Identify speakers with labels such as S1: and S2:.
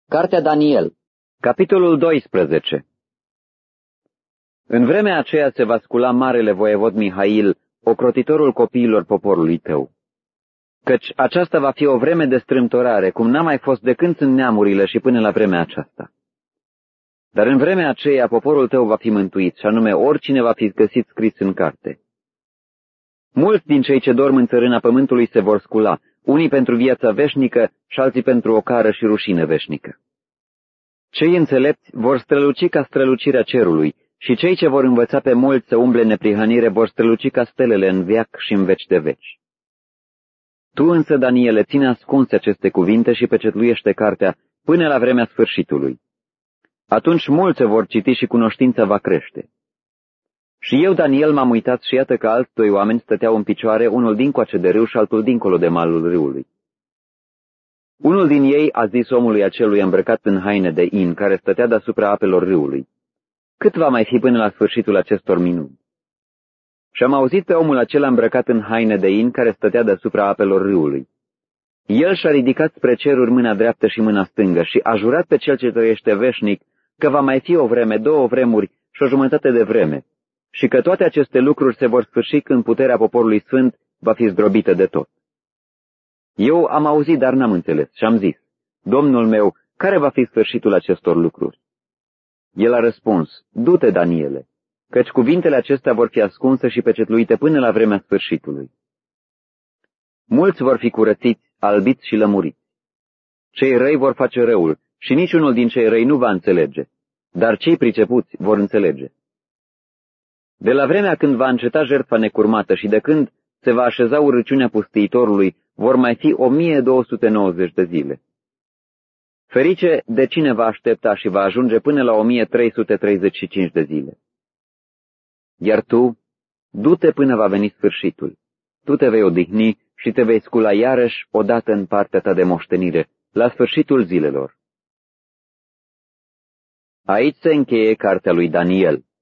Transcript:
S1: Cartea Daniel,
S2: capitolul 12. În vremea aceea se va scula marele voievod Mihail, ocrotitorul copiilor poporului tău. Căci aceasta va fi o vreme de strâmtorare, cum n-a mai fost de când sunt neamurile și până la vremea aceasta. Dar în vremea aceea poporul tău va fi mântuit, și anume oricine va fi găsit scris în carte. Mulți din cei ce dorm în țărâna pământului se vor scula, unii pentru viața veșnică și alții pentru o cară și rușine veșnică. Cei înțelepți vor străluci ca strălucirea cerului și cei ce vor învăța pe mulți să umble neprihănire vor străluci ca stelele în veac și în veci de veci. Tu însă, Daniele, ține ascunse aceste cuvinte și pecetluiește cartea până la vremea sfârșitului. Atunci mulți vor citi și cunoștința va crește. Și eu, Daniel, m-am uitat și iată că alți doi oameni stăteau în picioare, unul dincoace de râu și altul dincolo de malul râului. Unul din ei a zis omului acelui îmbrăcat în haine de in, care stătea deasupra apelor râului: cât va mai fi până la sfârșitul acestor minuni? Și am auzit pe omul acela îmbrăcat în haine de in, care stătea deasupra apelor râului. El și-a ridicat spre ceruri mâna dreaptă și mâna stângă și a jurat pe cel ce trăiește veșnic că va mai fi o vreme, două vremuri și o jumătate de vreme, și că toate aceste lucruri se vor sfârși când puterea poporului sfânt va fi zdrobită de tot. Eu am auzit, dar n-am înțeles și am zis: Domnul meu, care va fi sfârșitul acestor lucruri? El a răspuns: du-te, Daniele, căci cuvintele acestea vor fi ascunse și pecetluite până la vremea sfârșitului. Mulți vor fi curățiți, albiți și lămuriți. Cei răi vor face răul și niciunul din cei răi nu va înțelege, dar cei pricepuți vor înțelege. De la vremea când va înceta jertfa necurmată și de când se va așeza urăciunea pustiitorului, vor mai fi 1290 de zile. Ferice de cine va aștepta și va ajunge până la 1335 de zile. Iar tu, du-te până va veni sfârșitul. Tu te vei odihni și te vei scula iarăși odată în partea ta de moștenire, la sfârșitul zilelor. Aici se încheie cartea lui Daniel.